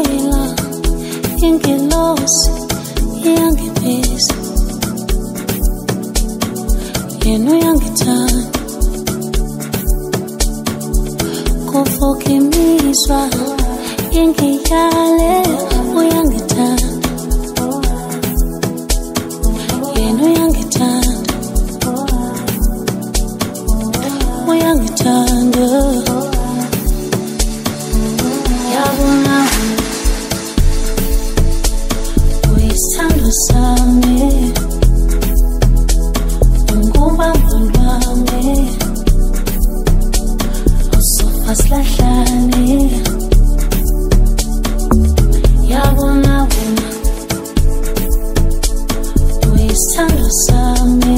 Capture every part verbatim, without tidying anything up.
ngisibonela ingelosi iyangibheza, yena uyangithanda kufoka imizwa ingiyale, uyangithanda yena uyangithanda, uyangithanda yabona uyisithando sami, ungubambo lwami, usofa silahlane yabona wena uyisithando sami,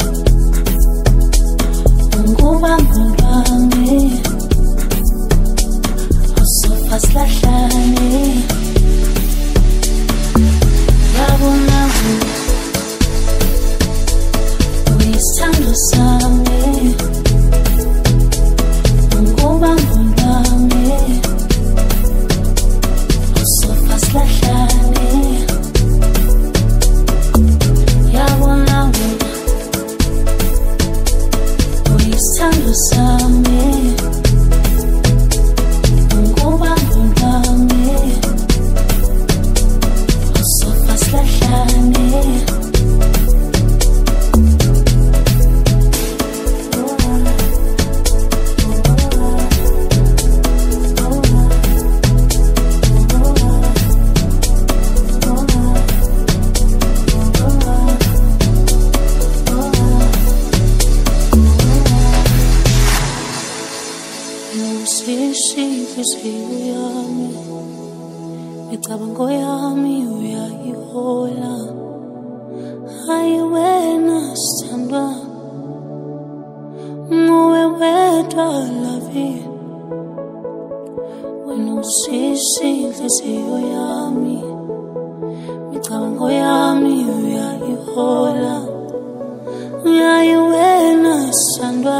ungubambo lwami, usofa silahlane yabona wena uyisithando sami, ungubambo lwami, usofa silahlane yabona wena uyisithando sami, ungubambo lwami, usofa silahlane inhliziyo yami, micabango yami uyayihola, hayi wena sithandwa, nguwe wedwa lavi, wena usisi inhliziyo yami, micabango yami uyayihola, hayi wena sithandwa,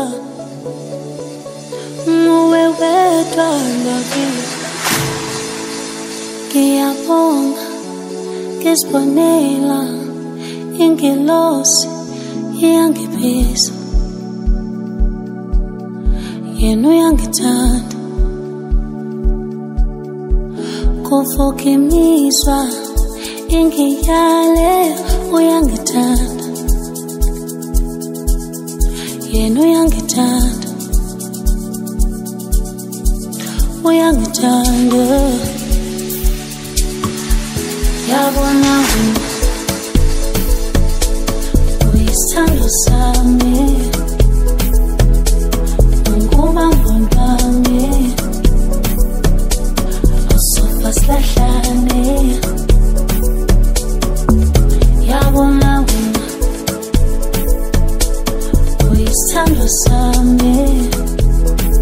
nguwe wedwa lavi. Ngiyabonga ngisibonela ingelosi iyangibheza, yena uyangithanda kufoka imizwa ingiyale, uyangithanda yena uyangithanda, uyangithanda yabona wena uyisithando sami, ungubambo lwami, usofa silahlane yabona wena uyisithando sami,